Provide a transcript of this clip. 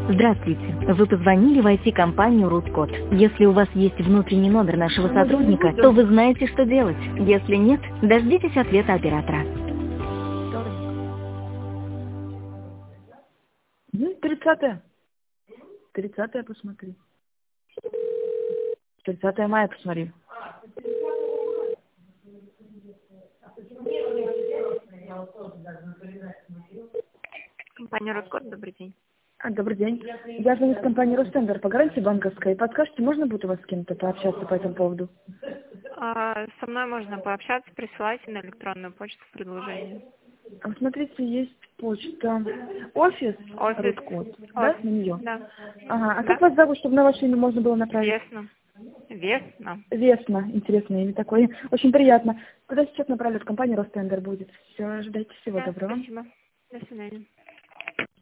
Здравствуйте. Вы позвонили в IT-компанию «Рудкод». Если у вас есть внутренний номер нашего сотрудника, то вы знаете, что делать. Если нет, дождитесь ответа оператора. 30-е. 30-е посмотри. 30 мая посмотри. Компания «Рудкод», добрый день. Добрый день. Я звоню с компании «Ростендер» по гарантии банковской. Подскажите, можно будет у вас с кем-то пообщаться по этому поводу? Со мной можно пообщаться, присылайте на электронную почту предложение. Смотрите, есть почта. Офис «Рудкод». Да, на нее? Да. Ага. А Да. как вас зовут, чтобы на ваше имя можно было направить? Весна. Весна. Интересное имя такое. Очень приятно. Куда сейчас направлю? В компанию «Ростендер» будет. Все, ждайте. Всего Да, доброго. спасибо. До свидания.